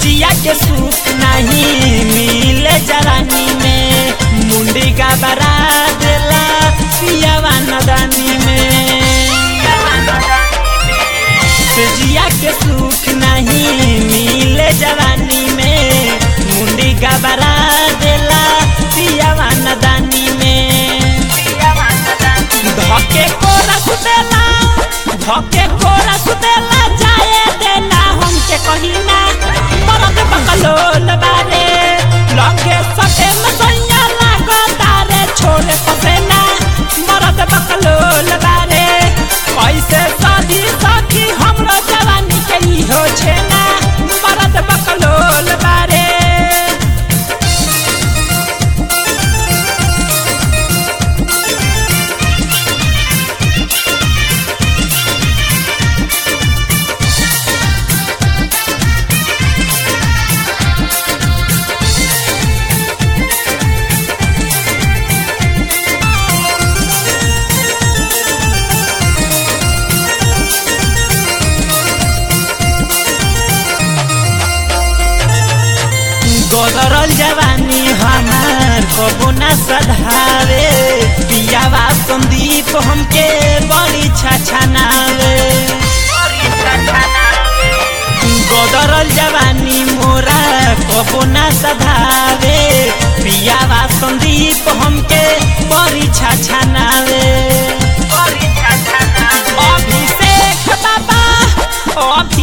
जिया के सुख नहीं मिले जवानी में, मुंडी का बरा देला पियावा नदानी में। जिया के सुख नहीं मिले जवानी में, मुंडी का बरा देला पियावा नदानी में। धके कोरा सुतेला, धके कोरा सुतेला, जाए देना हमके कहिना मरद बकलोल बारे। लगे सके मसैया लागो तारे छोड़े पसेना, मरद बकलोल बारे। कैसे शादी सखी हमरो जवानी के इहो छेना, मरद बकलोल बारे। गोदरल जवानी हमार कबो न सधावे, पियावा संदीप हमके बड़ी छछनावे। गोदरल जवानी मोरा कबो न सधावे, पियावा संदीप हमके बड़ी छछनावे। अभिषेक बाबा